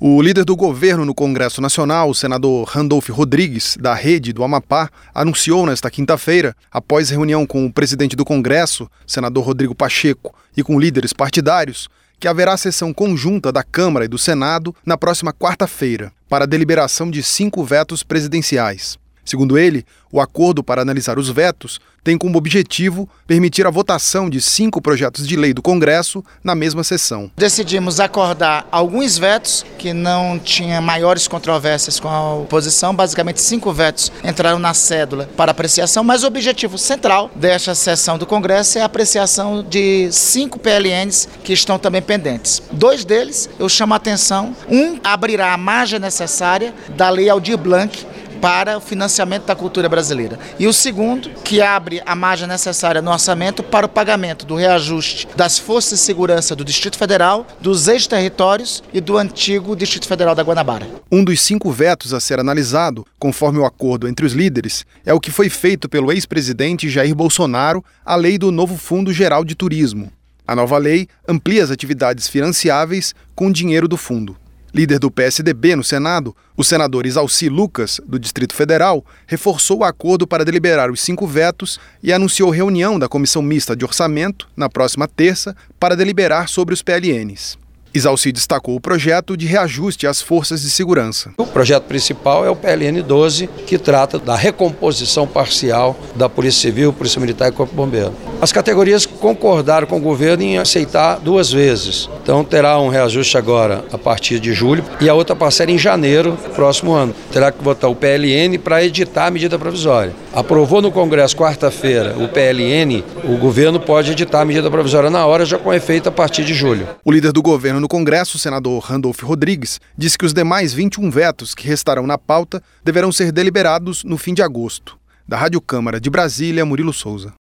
O líder do governo no Congresso Nacional, o senador Randolfo Rodrigues, da Rede do Amapá, anunciou nesta quinta-feira, após reunião com o presidente do Congresso, senador Rodrigo Pacheco, e com líderes partidários, que haverá sessão conjunta da Câmara e do Senado na próxima quarta-feira, para a deliberação de 5 vetos presidenciais. Segundo ele, o acordo para analisar os vetos tem como objetivo permitir a votação de 5 projetos de lei do Congresso na mesma sessão. Decidimos acordar alguns vetos que não tinham maiores controvérsias com a oposição. Basicamente, 5 vetos entraram na cédula para apreciação, mas o objetivo central desta sessão do Congresso é a apreciação de 5 PLNs que estão também pendentes. 2 deles eu chamo a atenção. Um abrirá a margem necessária da Lei Aldir Blanc para o financiamento da cultura brasileira. E o segundo, que abre a margem necessária no orçamento para o pagamento do reajuste das forças de segurança do Distrito Federal, dos ex-territórios e do antigo Distrito Federal da Guanabara. Um dos 5 vetos a ser analisado, conforme o acordo entre os líderes, é o que foi feito pelo ex-presidente Jair Bolsonaro, a lei do novo Fundo Geral de Turismo. A nova lei amplia as atividades financiáveis com dinheiro do fundo. Líder do PSDB no Senado, o senador Isalci Lucas, do Distrito Federal, reforçou o acordo para deliberar os 5 vetos e anunciou reunião da Comissão Mista de Orçamento, na próxima terça, para deliberar sobre os PLNs. Isalci destacou o projeto de reajuste às forças de segurança. O projeto principal é o PLN 12, que trata da recomposição parcial da Polícia Civil, Polícia Militar e Corpo de Bombeiro. As categorias concordaram com o governo em aceitar 2 vezes. Então terá um reajuste agora a partir de julho e a outra parcela em janeiro do próximo ano. Terá que votar o PLN para editar a medida provisória. Aprovou no Congresso quarta-feira o PLN, o governo pode editar a medida provisória na hora, já com efeito a partir de julho. O líder do governo no Congresso, o senador Randolfo Rodrigues, disse que os demais 21 vetos que restarão na pauta deverão ser deliberados no fim de agosto. Da Rádio Câmara de Brasília, Murilo Souza.